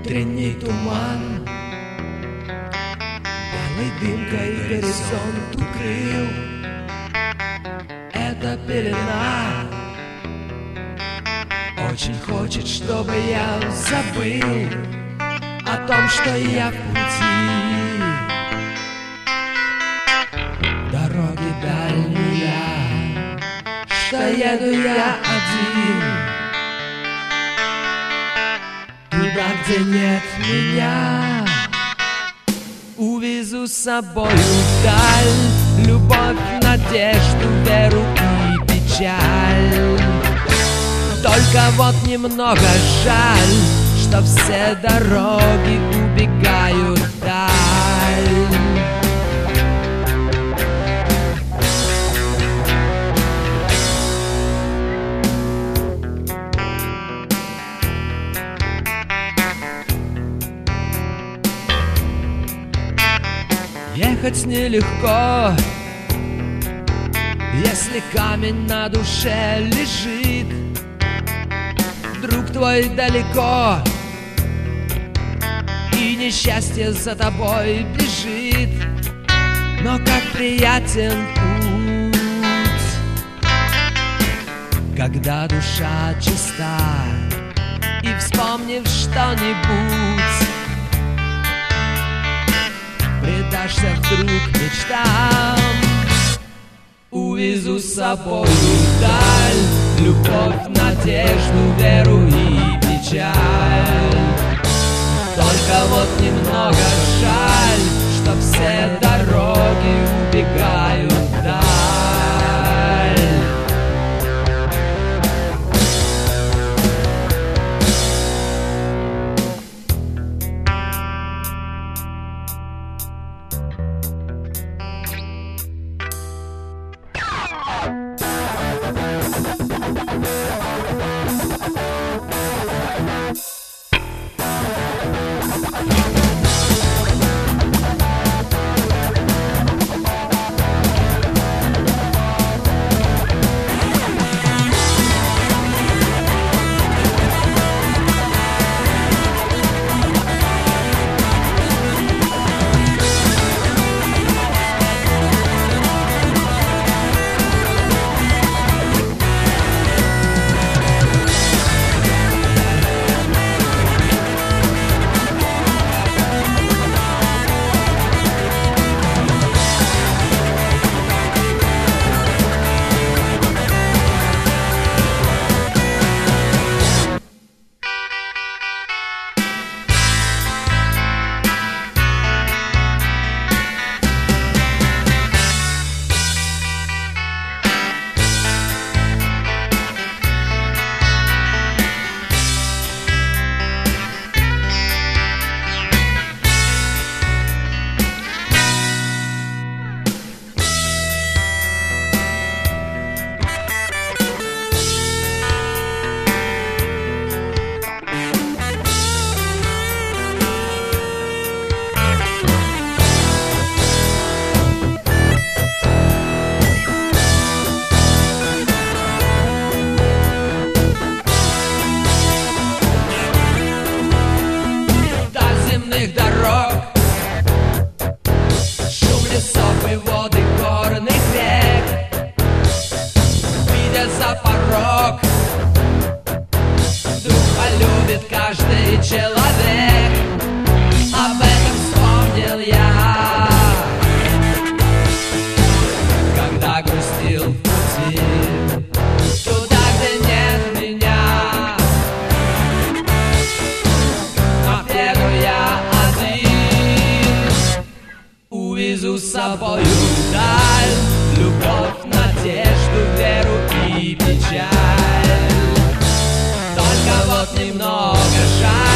утренний туман белой дымкой горизонт укрыл. Эта пелена очень хочет, чтобы я забыл о том, что я в пути. Дороги дальние, что еду я один, туда, где нет меня. Увезу с собою вдаль любовь, надежду, веру и печаль. Только вот немного жаль, что все дороги убегают вдаль. Ехать нелегко, если камень на душе лежит. Друг твой далеко, и несчастье за тобой бежит. Но как приятен путь, когда душа чиста, и вспомнив что-нибудь, предашься вдруг мечтам. Увезу с собой вдаль любовь, надежду, веру и печаль. Только вот немного жаль, что все дороги убегают вдаль. Дорог, шум лесов и воды горных рек, видя за порог, вдруг полюбит каждый человек. Об этом вспомнил я, когда грустил в пути, туда, где нет меня. Но еду я один, увезу с собою вдаль любовь, надежду, веру и печаль. Только вот немного жаль,